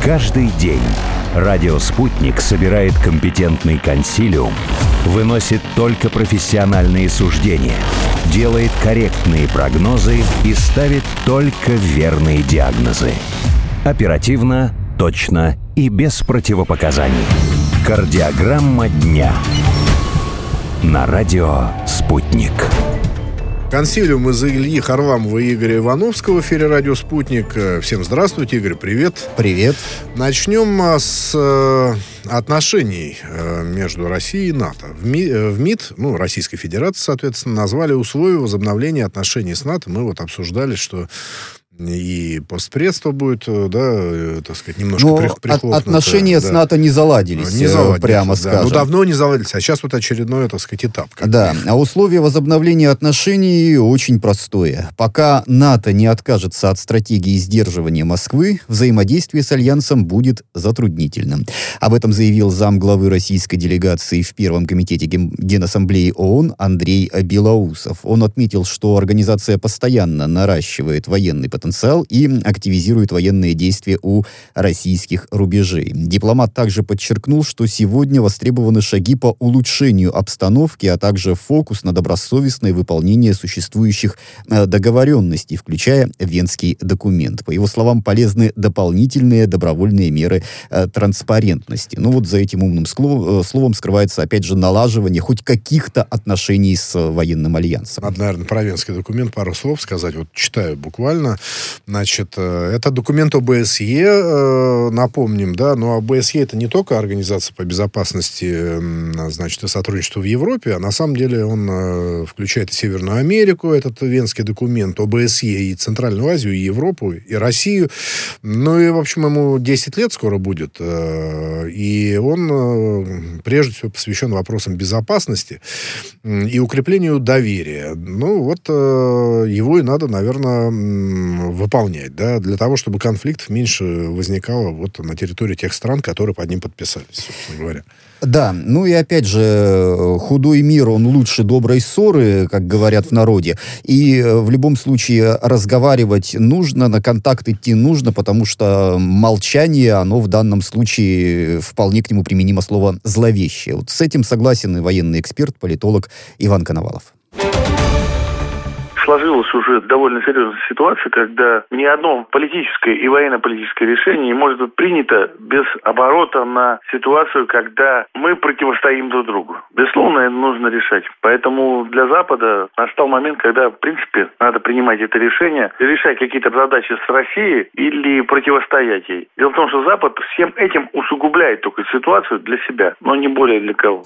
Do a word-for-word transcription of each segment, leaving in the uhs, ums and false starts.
Каждый день радио «Спутник» собирает компетентный консилиум, выносит только профессиональные суждения, делает корректные прогнозы и ставит только верные диагнозы. Оперативно, точно и без противопоказаний. Кардиограмма дня. На радио «Спутник». Консилиум из Ильи Харламова и Игоря Ивановского в эфире радио «Спутник». Всем здравствуйте, Игорь, привет. Привет. Начнем с э, отношений э, между Россией и НАТО. В, Ми, э, в МИД, ну, Российской Федерации, соответственно, назвали условия возобновления отношений с НАТО. Мы вот обсуждали, что и постпредство будет, да, так сказать, немножко прихлопнуто. Отношения да. с НАТО не заладились, не заладились прямо да. скажем. Ну, давно не заладились, а сейчас вот очередной, так сказать, этап. Да, а условие возобновления отношений очень простое. Пока НАТО не откажется от стратегии сдерживания Москвы, взаимодействие с Альянсом будет затруднительным. Об этом заявил замглавы российской делегации в Первом комитете Генассамблеи ООН Андрей Белоусов. Он отметил, что организация постоянно наращивает военный потенциал и активизирует военные действия у российских рубежей. Дипломат также подчеркнул, что сегодня востребованы шаги по улучшению обстановки, а также фокус на добросовестное выполнение существующих договоренностей, включая Венский документ. По его словам, полезны дополнительные добровольные меры транспарентности. Ну вот за этим умным словом скрывается, опять же, налаживание хоть каких-то отношений с военным альянсом. Надо, наверное, про Венский документ пару слов сказать. Вот читаю буквально. Значит, это документ ОБСЕ, напомним, да, но ОБСЕ это не только Организация по безопасности, значит, и сотрудничеству в Европе, а на самом деле он включает и Северную Америку, этот Венский документ, ОБСЕ, и Центральную Азию, и Европу, и Россию. Ну и, в общем, ему десять лет скоро будет, и он, прежде всего, посвящен вопросам безопасности и укреплению доверия. Ну вот его и надо, наверное, выполнять, да, для того, чтобы конфликтов меньше возникало вот на территории тех стран, которые под ним подписались, собственно говоря. Да, ну и опять же, худой мир, он лучше доброй ссоры, как говорят в народе. И в любом случае разговаривать нужно, на контакт идти нужно, потому что молчание, оно в данном случае вполне к нему применимо слово «зловещее». Вот с этим согласен и военный эксперт, политолог Иван Коновалов. Сложилась уже довольно серьезная ситуация, когда ни одно политическое и военно-политическое решение не может быть принято без оборота на ситуацию, когда мы противостоим друг другу. Безусловно, это нужно решать. Поэтому для Запада настал момент, когда, в принципе, надо принимать это решение, решать какие-то задачи с Россией или противостоять ей. Дело в том, что Запад всем этим усугубляет только ситуацию для себя, но не более для кого.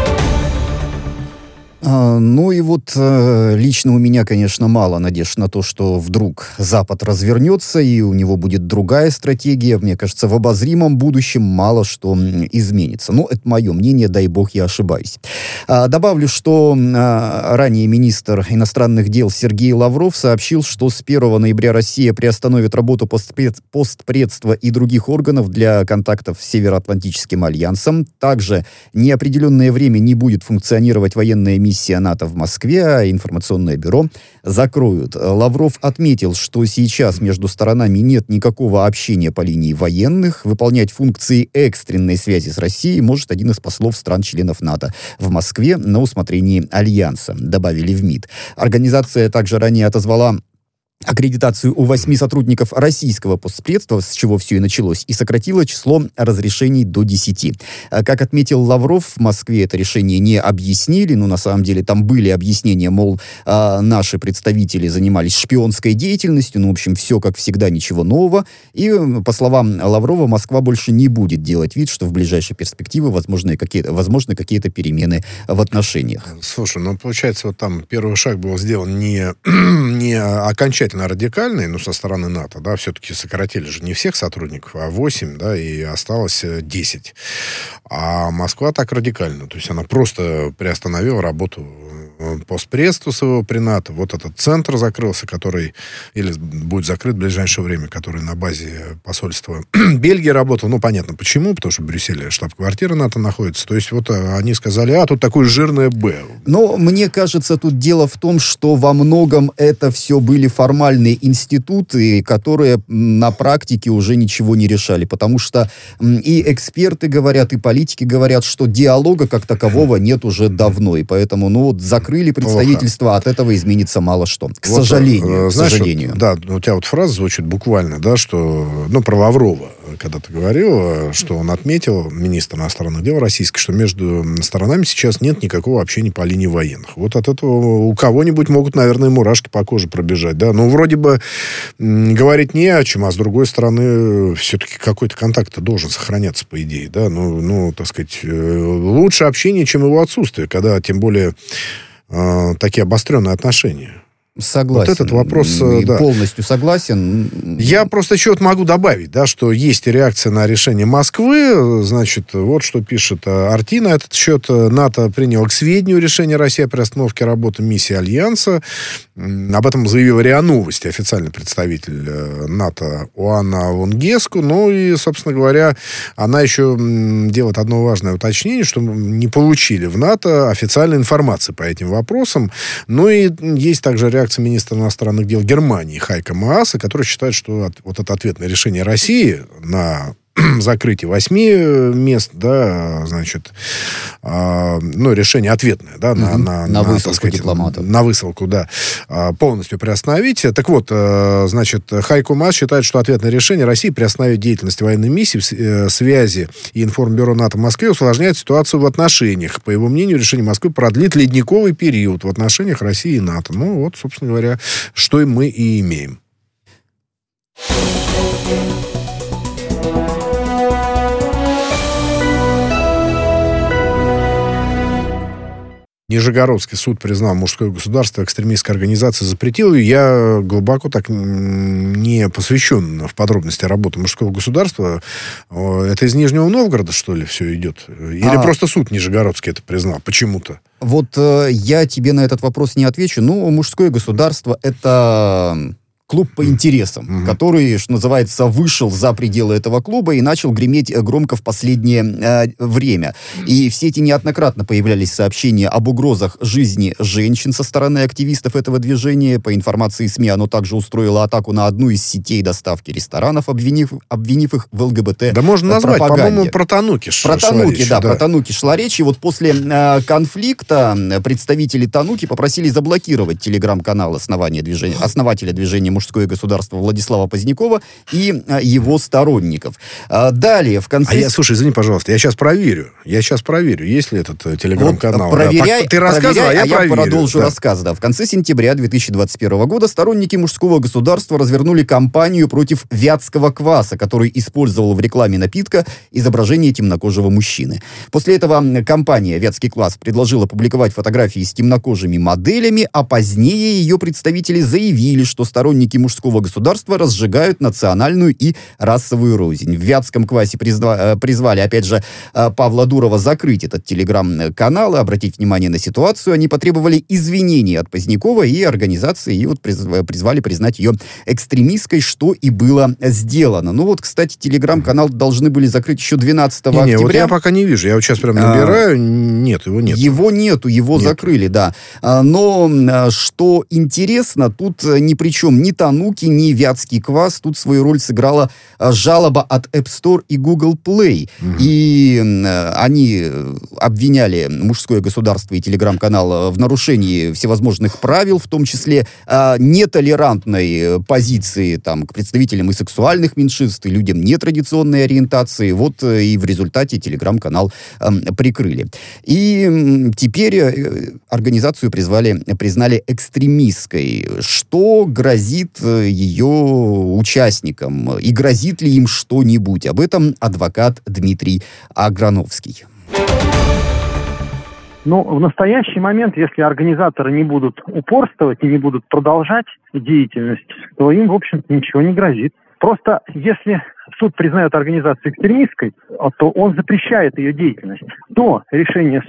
А, ну и вот э, лично у меня, конечно, мало надежд на то, что вдруг Запад развернется и у него будет другая стратегия. Мне кажется, в обозримом будущем мало что изменится. Но это мое мнение, дай бог я ошибаюсь. А, добавлю, что а, ранее министр иностранных дел Сергей Лавров сообщил, что с первого ноября Россия приостановит работу постпред, постпредства и других органов для контактов с Североатлантическим альянсом. Также неопределенное время не будет функционировать военная миссия Миссия НАТО в Москве, а информационное бюро закроют. Лавров отметил, что сейчас между сторонами нет никакого общения по линии военных. Выполнять функции экстренной связи с Россией может один из послов стран-членов НАТО в Москве на усмотрении Альянса, добавили в МИД. Организация также ранее отозвала аккредитацию у восьми сотрудников российского постпредства, с чего все и началось, и сократила число разрешений до десяти. Как отметил Лавров, в Москве это решение не объяснили, но на самом деле там были объяснения, мол, наши представители занимались шпионской деятельностью, ну, в общем, все как всегда, ничего нового. И, по словам Лаврова, Москва больше не будет делать вид, что в ближайшей перспективе возможны какие-то, возможны какие-то перемены в отношениях. Слушай, ну, получается, вот там первый шаг был сделан не, не окончательно радикальный, ну, со стороны НАТО, да, все-таки сократили же не всех сотрудников, а восемь, да, и осталось десять. А Москва так радикально, то есть она просто приостановила работу постпредства своего при НАТО. Вот этот центр закрылся, который, или будет закрыт в ближайшее время, который на базе посольства Бельгии работал. Ну, понятно, почему, потому что в Брюсселе штаб-квартира НАТО находится. То есть вот они сказали, а, тут такое жирное «Б». Но мне кажется, тут дело в том, что во многом это все были формальные институты, которые на практике уже ничего не решали, потому что и эксперты говорят, и политики говорят, что диалога как такового нет уже давно, и поэтому, ну, вот закрыли представительство, Плохо. От этого изменится мало что. К вот, сожалению. Знаешь, к сожалению. Вот, да, у тебя вот фраза звучит буквально, да, что, ну, про Лаврова, когда ты говорил, что он отметил, министр иностранных дел российский, что между сторонами сейчас нет никакого общения по линии военных. Вот от этого у кого-нибудь могут, наверное, мурашки по коже пробежать, да. Ну, вроде бы м, говорить не о чем, а с другой стороны, все-таки какой-то контакт должен сохраняться, по идее, да. Ну, ну, так сказать, лучше общение, чем его отсутствие, когда, тем более, э, такие обостренные отношения. Согласен. Вот этот вопрос, и да. Полностью согласен. Я просто еще вот могу добавить, да, что есть реакция на решение Москвы. Значит, вот что пишет Арти на этот счет. НАТО принял к сведению решение России о приостановке работы миссии Альянса. Об этом заявила РИА Новости, официальный представитель НАТО Оана Лонгеску. Ну и, собственно говоря, она еще делает одно важное уточнение, что не получили в НАТО официальной информации по этим вопросам. Ну и есть также реакция министра иностранных дел Германии Хайко Мааса, который считает, что от, вот это ответное решение России на закрытие восьми мест, да, значит, э, ну, решение ответное, да, угу. на, на, на, на высылку сказать, дипломатов. На высылку, да, э, полностью приостановить. Так вот, э, значит, Хайко Маас считает, что ответное решение России приостановить деятельность военной миссии, э, связи и информбюро НАТО в Москве усложняет ситуацию в отношениях. По его мнению, решение Москвы продлит ледниковый период в отношениях России и НАТО. Ну, вот, собственно говоря, что и мы и имеем. Нижегородский суд признал мужское государство экстремистской организацией, запретил ее. Я глубоко так не посвящен в подробности работы мужского государства. Это из Нижнего Новгорода, что ли, все идет? Или а... просто суд Нижегородский это признал? Почему-то. Вот э, я тебе на этот вопрос не отвечу. Ну, мужское государство — это... клуб по интересам, mm-hmm. который, что называется, вышел за пределы этого клуба и начал греметь громко в последнее э, время. И в сети неоднократно появлялись сообщения об угрозах жизни женщин со стороны активистов этого движения. По информации СМИ, оно также устроило атаку на одну из сетей доставки ресторанов, обвинив, обвинив их в ЛГБТ. Да можно назвать, по-моему, про Тануки. Про Тануки, да, да, про Тануки шла речь. И вот после э, конфликта представители Тануки попросили заблокировать телеграм-канал основания движения, основателя движения «Мужское государство» Владислава Позднякова и а, его сторонников. А, далее, в конце... А я, слушай, извини, пожалуйста, я сейчас проверю. Я сейчас проверю, есть ли этот э, телеграм-канал. Вот, проверяй, да, ты рассказывай, проверяй, а я, а я проверю. продолжу да. рассказ. Да. В конце сентября две тысячи двадцать первого года сторонники «Мужского государства» развернули кампанию против вятского кваса, который использовал в рекламе напитка изображение темнокожего мужчины. После этого компания «Вятский квас» предложила публиковать фотографии с темнокожими моделями, а позднее ее представители заявили, что сторонники «Мужского государства» разжигают национальную и расовую рознь. В Вятском квасе призва, призвали, опять же, Павла Дурова закрыть этот телеграм-канал и обратить внимание на ситуацию. Они потребовали извинений от Позднякова и организации, и вот призвали признать ее экстремистской, что и было сделано. Ну вот, кстати, телеграм-канал должны были закрыть еще двенадцатого октября. Не, вот я пока не вижу. Я вот сейчас прям набираю. А, нет, его нет. Его нету, его нет. закрыли, да. Но, что интересно, тут ни при чем ни Тануки, ни Вятский квас. Тут свою роль сыграла жалоба от App Store и Google Play. Mm-hmm. И э, они обвиняли «Мужское государство» и телеграм-канал в нарушении всевозможных правил, в том числе э, нетолерантной позиции там, к представителям и сексуальных меньшинств, и людям нетрадиционной ориентации. Вот э, и в результате телеграм-канал э, прикрыли. И э, теперь э, организацию призвали, признали экстремистской. Что грозит э, ее участникам и грозит ли им что-нибудь? Об этом адвокат Дмитрий Аграновский. Ну, в настоящий момент, если организаторы не будут упорствовать и не будут продолжать деятельность, то им, в общем-то, ничего не грозит. Просто если суд признает организацию экстремистской, то он запрещает ее деятельность. До решения суда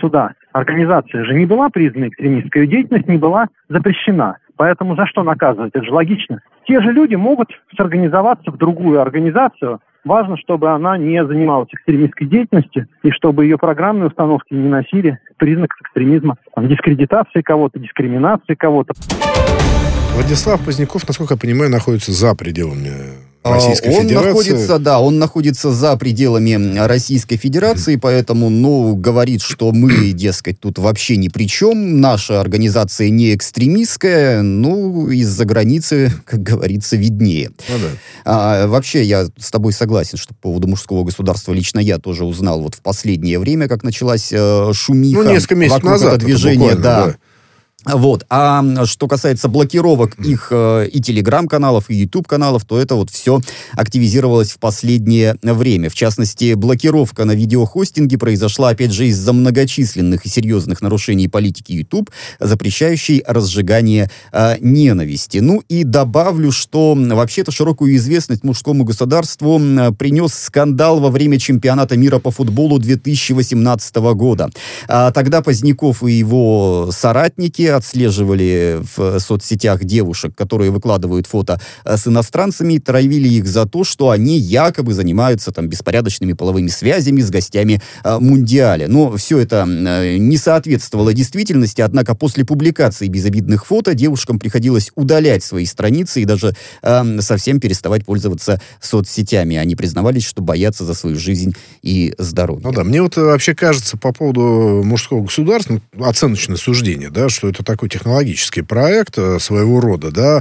Организация же не была признана экстремистской, ее деятельность не была запрещена. Поэтому за что наказывать? Это же логично. Те же люди могут сорганизоваться в другую организацию. Важно, чтобы она не занималась экстремистской деятельностью и чтобы ее программные установки не носили признаков экстремизма, там, дискредитации кого-то, дискриминации кого-то. Владислав Поздняков, насколько я понимаю, находится за пределами Российской он Федерации. находится, да, он находится за пределами Российской Федерации, поэтому, ну, говорит, что мы, дескать, тут вообще ни при чем, наша организация не экстремистская, ну, из-за границы, как говорится, виднее. Ну, да. а, вообще, я с тобой согласен, что по поводу мужского государства лично я тоже узнал вот в последнее время, как началась э, шумиха. Ну, несколько месяцев вокруг назад. это движение, да. да. Вот. А что касается блокировок их э, и телеграм-каналов, и ютуб-каналов, то это вот все активизировалось в последнее время. В частности, блокировка на видеохостинге произошла, опять же, из-за многочисленных и серьезных нарушений политики YouTube, запрещающей разжигание э, ненависти. Ну и добавлю, что вообще-то широкую известность мужскому государству э, принес скандал во время чемпионата мира по футболу две тысячи восемнадцатого года. А, тогда Поздняков и его соратники отслеживали в соцсетях девушек, которые выкладывают фото с иностранцами, и травили их за то, что они якобы занимаются там беспорядочными половыми связями с гостями э, Мундиаля. Но все это э, не соответствовало действительности, однако после публикации безобидных фото девушкам приходилось удалять свои страницы и даже э, совсем переставать пользоваться соцсетями. Они признавались, что боятся за свою жизнь и здоровье. Ну да, мне вот вообще кажется по поводу мужского государства, оценочное суждение, да, что это такой технологический проект своего рода, да.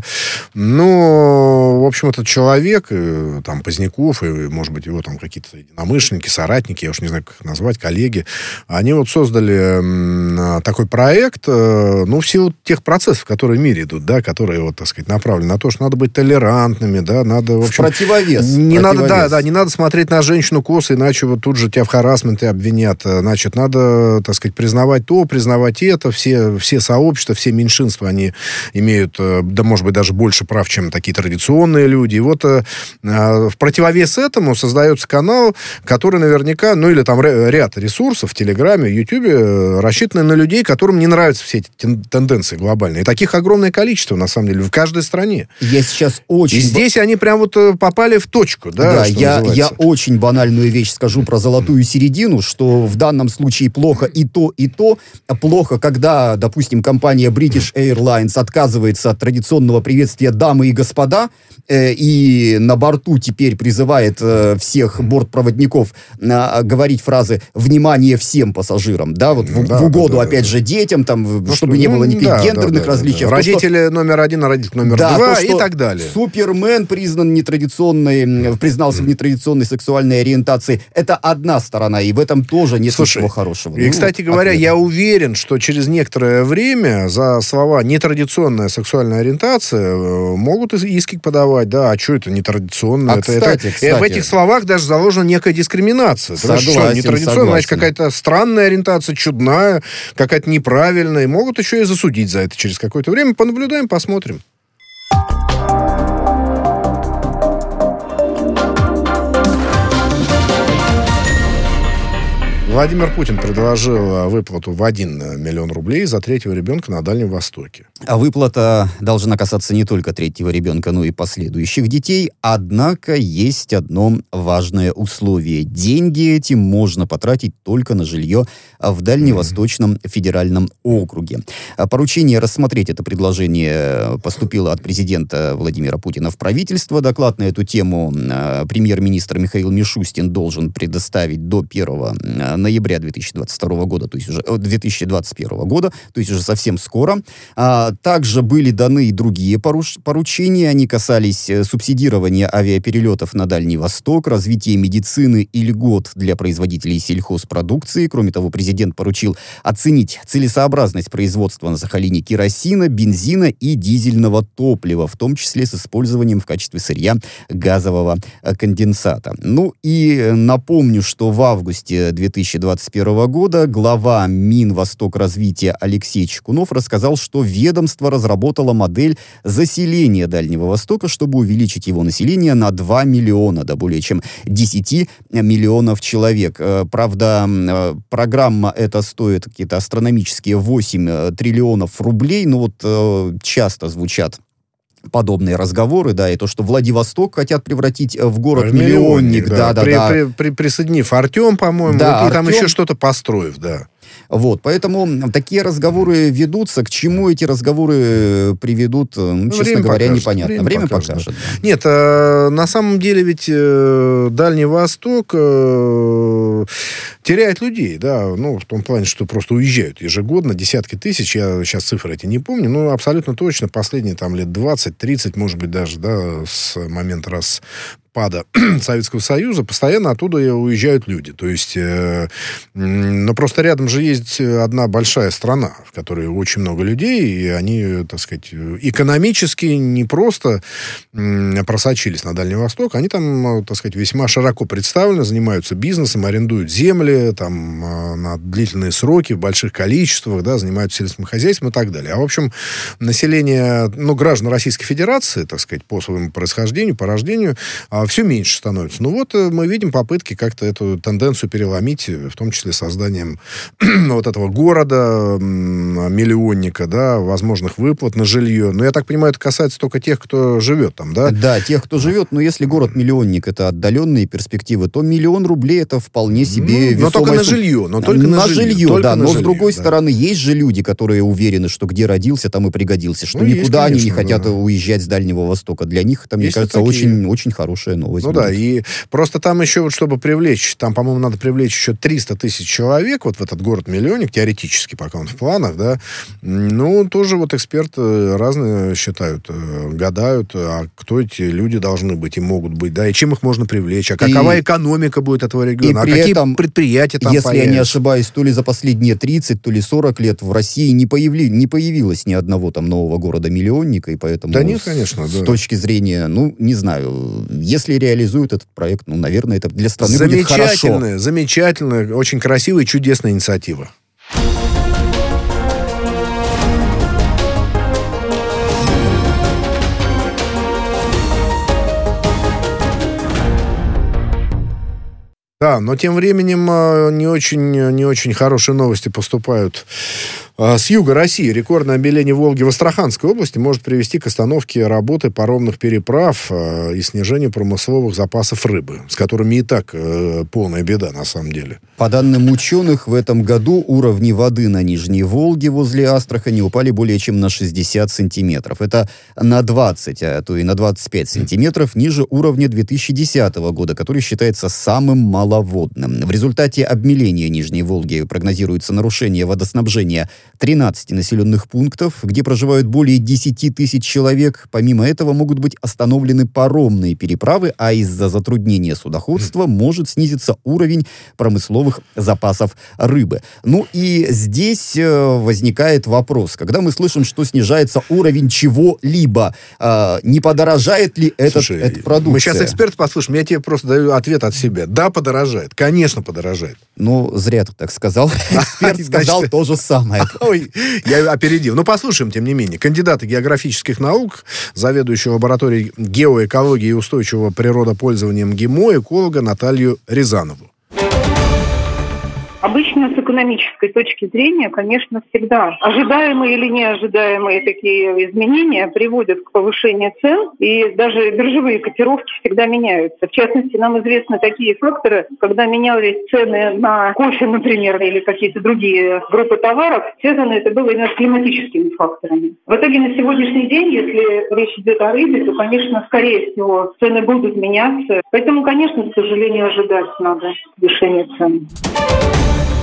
Но, в общем, этот человек, там, Поздняков, и, может быть, его там какие-то единомышленники, соратники, я уж не знаю, как их назвать, коллеги, они вот создали такой проект, ну, в силу тех процессов, которые в мире идут, да, которые, вот, так сказать, направлены на то, что надо быть толерантными, да, надо, в общем... В противовес. Не противовес. надо, да, да, не надо смотреть на женщину косо, иначе вот тут же тебя в харассменте обвинят. Значит, надо, так сказать, признавать то, признавать это, все, все сообщества, все меньшинства, они имеют, да, может быть, даже больше прав, чем такие традиционные люди. И вот э, в противовес этому создается канал, который наверняка, ну, или там ряд ресурсов в Телеграме, в Ютубе, рассчитаны на людей, которым не нравятся все эти тенденции глобальные. И таких огромное количество, на самом деле, в каждой стране. Я сейчас очень... И здесь они прям вот попали в точку, да, Да, что я, называется. я очень банальную вещь скажу про золотую середину, что в данном случае плохо и то, и то. Плохо, когда, допустим, компания British Airlines отказывается от традиционного приветствия «дамы и господа», э, и на борту теперь призывает э, всех бортпроводников э, говорить фразы «внимание всем пассажирам», да, вот в, да, в угоду, да, да, опять да. же, детям, там, Ну, чтобы что, не ну, было никаких да, гендерных да, да, различий. да. То, что- Родители номер один, а родитель номер Да, два то, и что так далее. Супермен признан нетрадиционной, признался в нетрадиционной сексуальной ориентации. Это одна сторона, и в этом тоже нет Слушай, ничего хорошего. И, Ну, кстати говоря, ответ. я уверен, что через некоторое время за слова «нетрадиционная сексуальная ориентация» э, могут ис- иски подавать. Да, а что это нетрадиционное? А, это, кстати, это- кстати. э, в этих словах даже заложена некая дискриминация. Ты знаешь, что Согласен, нетрадиционная, значит, согласен. какая-то странная ориентация, чудная, какая-то неправильная. И могут еще и засудить за это через какое-то время. Понаблюдаем, посмотрим. Владимир Путин предложил выплату в один миллион рублей за третьего ребенка на Дальнем Востоке. А выплата должна касаться не только третьего ребенка, но и последующих детей. Однако есть одно важное условие. Деньги эти можно потратить только на жилье в Дальневосточном федеральном округе. А поручение рассмотреть это предложение поступило от президента Владимира Путина в правительство. Доклад на эту тему э, премьер-министр Михаил Мишустин должен предоставить до первого ноября две тысячи двадцать второго года, то есть уже э, две тысячи двадцать первого года, то есть уже совсем скоро. А, также были даны и другие поруш- поручения. Они касались э, субсидирования авиаперелетов на Дальний Восток, развития медицины и льгот для производителей сельхозпродукции. Кроме того, президент поручил оценить целесообразность производства на Сахалине керосина, бензина и дизельного топлива, в том числе с использованием в качестве сырья газового э, конденсата. Ну и напомню, что в августе две тысячи тысячи двадцать первого года глава Минвостокразвития Алексей Чекунов рассказал, что ведомство разработало модель заселения Дальнего Востока, чтобы увеличить его население на два миллиона, до более чем десять миллионов человек. Правда, программа эта стоит какие-то астрономические восемь триллионов рублей, но вот часто звучат подобные разговоры, да, и то, что Владивосток хотят превратить в город-миллионник, да, да, при, да. При, при, присоединив Артем, по-моему, да, вот, и там Артем... еще что-то построив, да. Вот, поэтому такие разговоры ведутся. К чему эти разговоры приведут, ну, ну, честно говоря, покажет, непонятно. Время, время покажет. покажет. Да. Нет, э, на самом деле ведь э, Дальний Восток э, теряет людей, да, ну, в том плане, что просто уезжают ежегодно десятки тысяч, я сейчас цифры эти не помню, но абсолютно точно последние там лет двадцать-тридцать, может быть, даже, да, с момента раз распада Советского Союза, постоянно оттуда уезжают люди. То есть, э, но просто рядом же есть одна большая страна, в которой очень много людей, и они, так сказать, экономически не просто просочились на Дальний Восток, они там, так сказать, весьма широко представлены, занимаются бизнесом, арендуют земли там на длительные сроки, в больших количествах, да, занимаются сельским хозяйством и так далее. А, в общем, население, ну, граждан Российской Федерации, так сказать, по своему происхождению, по рождению, все меньше становится. Ну вот мы видим попытки как-то эту тенденцию переломить, в том числе созданием вот этого города, миллионника, да, возможных выплат на жилье. Но я так понимаю, это касается только тех, кто живет там, да? Да, тех, кто живет. Но если город-миллионник — это отдаленные перспективы, то миллион рублей — это вполне себе ну, но только на жилье. Но только на, на жилье, жилье, только да. на но жилье, с другой да. стороны, есть же люди, которые уверены, что где родился, там и пригодился, что ну, никуда есть, конечно, они не хотят да. уезжать с Дальнего Востока. Для них это, мне есть кажется, очень, очень хорошая новость. Ну будет. да, и просто там еще, вот, чтобы привлечь, там, по-моему, надо привлечь еще триста тысяч человек вот в этот город-миллионник, теоретически, пока он в планах, да. Ну, тоже вот эксперты разные считают, гадают, а кто эти люди должны быть и могут быть, да, и чем их можно привлечь, а какова и, экономика будет этого региона, а какие этом, предприятия там если появятся. я не ошибаюсь, то ли за последние тридцать, то ли сорок лет в России не, появли, не появилось ни одного там нового города-миллионника, и поэтому да нет, конечно, с, да. с точки зрения, ну, не знаю, если реализуют этот проект, ну, наверное, это для страны будет хорошо. Замечательная, замечательная, очень красивая и чудесная инициатива. Да, но тем временем не очень, не очень хорошие новости поступают с юга России. Рекордное обмеление Волги в Астраханской области может привести к остановке работы паромных переправ и снижению промысловых запасов рыбы, с которыми и так полная беда на самом деле. По данным ученых, в этом году уровни воды на Нижней Волге возле Астрахани упали более чем на шестьдесят сантиметров. Это на двадцать, а то и на двадцать пять сантиметров ниже уровня две тысячи десятого года, который считается самым маловодным. В результате обмеления Нижней Волги прогнозируется нарушение водоснабжения тринадцати населенных пунктов, где проживают более десять тысяч человек. Помимо этого могут быть остановлены паромные переправы, а из-за затруднения судоходства может снизиться уровень промысловых запасов рыбы. Ну и здесь э, возникает вопрос. Когда мы слышим, что снижается уровень чего-либо, э, не подорожает ли этот, Слушай, эта продукция? Мы сейчас эксперта послушаем, я тебе просто даю ответ от себя. Да, подорожает. Конечно, подорожает. Ну, зря ты так сказал. Эксперт сказал то же самое. Ой, я опередил. Ну, послушаем, тем не менее. Кандидата географических наук, заведующего лабораторией геоэкологии и устойчивого природопользования МГИМО, эколога Наталью Рязанову. Обычно с экономической точки зрения, конечно, всегда ожидаемые или неожидаемые такие изменения приводят к повышению цен, и даже биржевые котировки всегда меняются. В частности, нам известны такие факторы, когда менялись цены на кофе, например, или какие-то другие группы товаров, связано это было именно с климатическими факторами. В итоге на сегодняшний день, если речь идет о рыбе, то, конечно, скорее всего, цены будут меняться. Поэтому, конечно, к сожалению, ожидать надо повышения цен.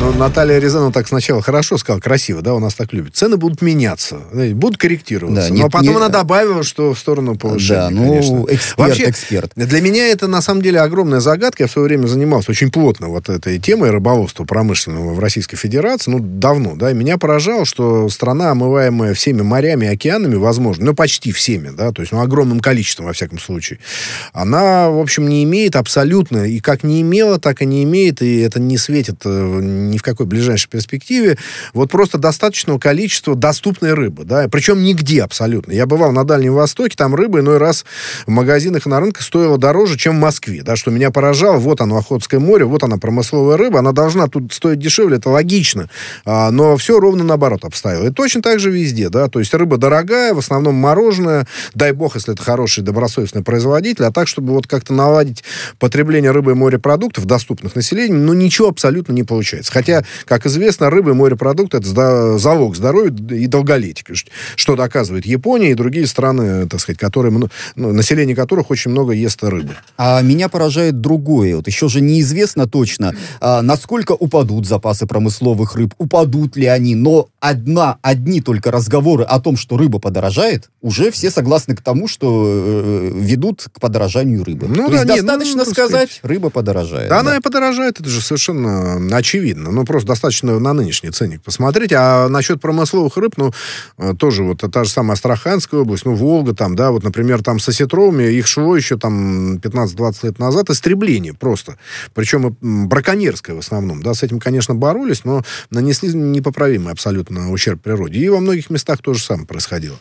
Ну, Наталья Рязанова так сначала хорошо сказала, красиво, да, у нас так любят. Цены будут меняться, будут корректироваться. Да, но нет, потом не... она добавила, что в сторону повышения, да, ну, конечно. Эксперт, Вообще, эксперт. Для меня это, на самом деле, огромная загадка. Я в свое время занимался очень плотно вот этой темой рыболовства промышленного в Российской Федерации, ну, давно, да, и меня поражало, что страна, омываемая всеми морями и океанами, возможно, ну, почти всеми, да, то есть, ну, огромным количеством, во всяком случае, она, в общем, не имеет абсолютно, и как не имела, так и не имеет, и это не светит ни в какой ближайшей перспективе, вот просто достаточного количества доступной рыбы, да, причем нигде абсолютно. Я бывал на Дальнем Востоке, там рыба иной раз в магазинах и на рынках стоила дороже, чем в Москве, да, что меня поражало, вот оно, Охотское море, вот она, промысловая рыба, она должна тут стоить дешевле, это логично, а, но все ровно наоборот обставило. И точно так же везде, да, то есть рыба дорогая, в основном мороженое, дай бог, если это хороший, добросовестный производитель, а так, чтобы вот как-то наладить потребление рыбы и морепродуктов, доступных населению, ну, ничего абсолютно не получается. Хотя, как известно, рыба и морепродукты — это залог здоровья и долголетия, что доказывает Япония и другие страны, так сказать, которые, ну, население которых очень много ест рыбы. А меня поражает другое. Вот еще же неизвестно точно, а, насколько упадут запасы промысловых рыб, упадут ли они, но одна, одни только разговоры о том, что рыба подорожает, уже все согласны к тому, что э, ведут к подорожанию рыбы. Ну, То да, есть нет, достаточно ну, сказать, сказать, рыба подорожает. Да, да, она и подорожает, это же совершенно очевидно. Ну, просто достаточно на нынешний ценник посмотреть. А насчет промысловых рыб, ну, тоже вот та же самая Астраханская область, ну, Волга там, да, вот, например, там с осетровыми, их шло еще там пятнадцать-двадцать лет назад истребление просто. Причем браконьерское в основном, да, с этим, конечно, боролись, но нанесли непоправимый абсолютно ущерб природе. И во многих местах то же самое происходило.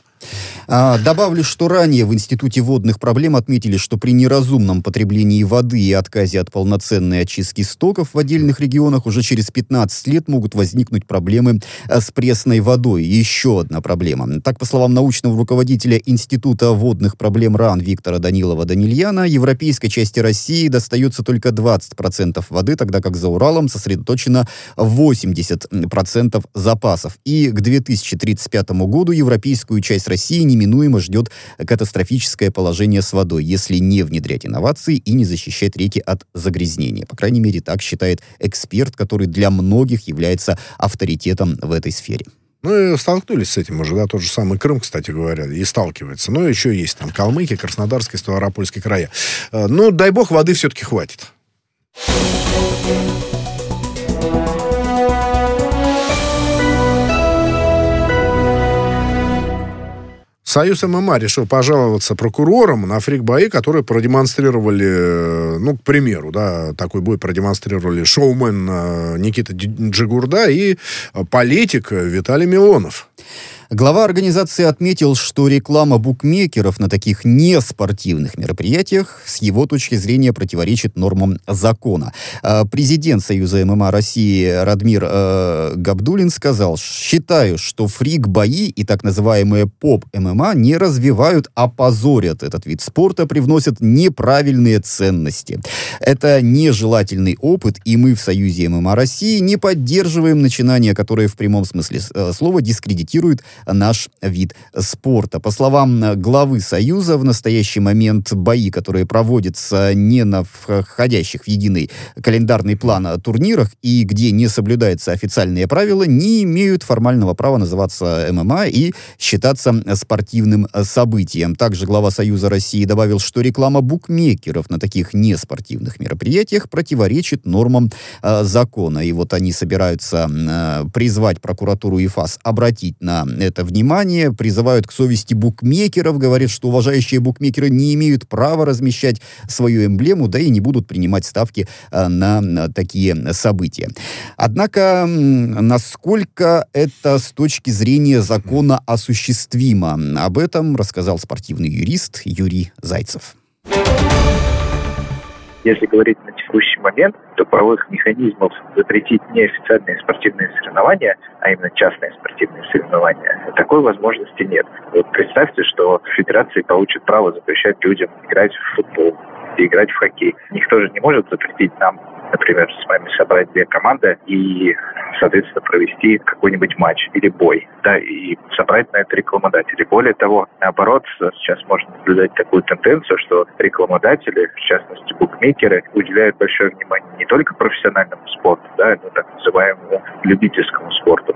А, добавлю, что ранее в Институте водных проблем отметили, что при неразумном потреблении воды и отказе от полноценной очистки стоков в отдельных регионах уже через пятнадцать лет могут возникнуть проблемы с пресной водой. Еще одна проблема. Так, по словам научного руководителя Института водных проблем РАН Виктора Данилова-Данильяна, европейской части России достается только двадцать процентов воды, тогда как за Уралом сосредоточено восемьдесят процентов запасов. И к две тысячи тридцать пятому году европейскую часть России неминуемо ждет катастрофическое положение с водой, если не внедрять инновации и не защищать реки от загрязнения. По крайней мере, так считает эксперт, который для многих является авторитетом в этой сфере. Ну, и столкнулись с этим уже, да, тот же самый Крым, кстати говоря, и сталкивается. Ну, еще есть там Калмыкия, Краснодарский, Ставропольский края. Ну, дай бог, воды все-таки хватит. Союз ММА решил пожаловаться прокурорам на фрик-бои, которые продемонстрировали, ну, к примеру, да, такой бой продемонстрировали шоумен Никита Джигурда и политик Виталий Милонов. Глава организации отметил, что реклама букмекеров на таких неспортивных мероприятиях с его точки зрения противоречит нормам закона. Президент Союза ММА России Радмир э, Габдуллин сказал: «Считаю, что фрик-бои и так называемые поп-ММА не развивают, а позорят этот вид спорта, привносят неправильные ценности. Это нежелательный опыт, и мы в Союзе ММА России не поддерживаем начинания, которые в прямом смысле слова дискредитируют наш вид спорта». По словам главы Союза, в настоящий момент бои, которые проводятся не на входящих в единый календарный план турнирах и где не соблюдаются официальные правила, не имеют формального права называться ММА и считаться спортивным событием. Также глава Союза России добавил, что реклама букмекеров на таких неспортивных мероприятиях противоречит нормам э, закона. И вот они собираются э, призвать прокуратуру и ФАС обратить на это внимание, призывают к совести букмекеров, говорят, что уважающие букмекеры не имеют права размещать свою эмблему, да и не будут принимать ставки а, на, на такие события. Однако, насколько это с точки зрения закона осуществимо? Об этом рассказал спортивный юрист Юрий Зайцев. Если говорить на текущий момент, то правовых механизмов запретить неофициальные спортивные соревнования, а именно частные спортивные соревнования, такой возможности нет. Вот представьте, что в федерации получат право запрещать людям играть в футбол, и играть в хоккей. Никто же не может запретить нам, например, с вами собрать две команды и, соответственно, провести какой-нибудь матч или бой, да, и собрать на это рекламодателей. Более того, наоборот, сейчас можно наблюдать такую тенденцию, что рекламодатели, в частности букмекеры, уделяют большое внимание не только профессиональному спорту, да, но так называемому любительскому спорту.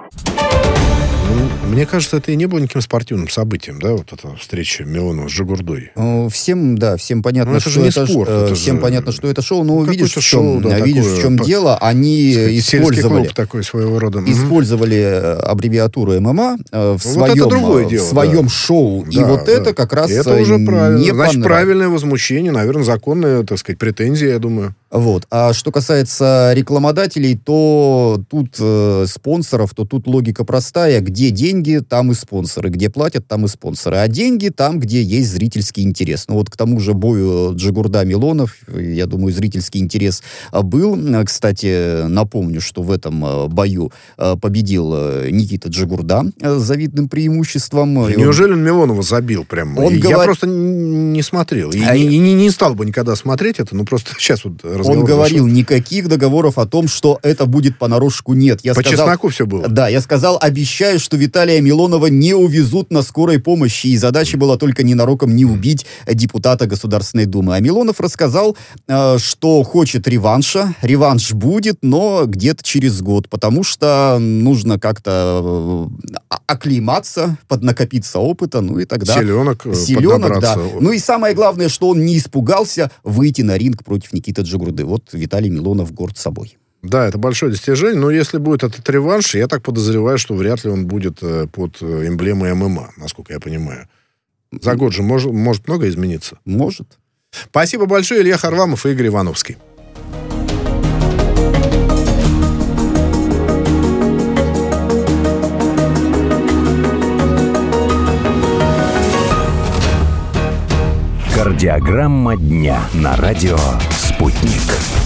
Ну, мне кажется, это и не было никаким спортивным событием, да, вот эта встреча Милонова с Жигурдой. Всем, да, всем понятно, ну, это что не это спорт, э, это всем же... понятно, что это шоу, но ну, видишь, в чем, шоу, да, видишь, такое, в чем по, дело, они сказать, использовали, такой своего рода. использовали аббревиатуру эм эм а э, в, вот своем, дело, в своем да. шоу, Да, и вот да. это как раз это уже правильно. не Значит, понравилось. правильное возмущение, наверное, законные, так сказать, претензии, я думаю. Вот. А что касается рекламодателей, то тут э, спонсоров, то тут логика простая. Где деньги, там и спонсоры. Где платят, там и спонсоры. А деньги там, где есть зрительский интерес. Ну вот к тому же бою Джигурда-Милонов, я думаю, зрительский интерес был. Кстати, напомню, что в этом бою победил Никита Джигурда с завидным преимуществом. Неужели он Милонова забил прям? Он я говор... просто не смотрел. И а не, не, не стал бы никогда смотреть это, но просто сейчас вот он говорил, зашел. Никаких договоров о том, что это будет понарошку, нет. Я По сказал, чесноку все было. Да, я сказал, обещаю, что Виталия Милонова не увезут на скорой помощи, и задача была только ненароком не убить депутата Государственной Думы. А Милонов рассказал, э, что хочет реванша. Реванш будет, но где-то через год, потому что нужно как-то э, оклейматься, поднакопиться опыта, ну и тогда... Селенок, Селенок, да. Ну и самое главное, что он не испугался выйти на ринг против Никиты Джигурды. Вот Виталий Милонов горд собой. Да, это большое достижение, но если будет этот реванш, я так подозреваю, что вряд ли он будет под эмблемой эм эм а, насколько я понимаю. За год же может, может много измениться. Может. Спасибо большое, Илья Харламов и Игорь Ивановский. Кардиограмма дня на радио «Спутник».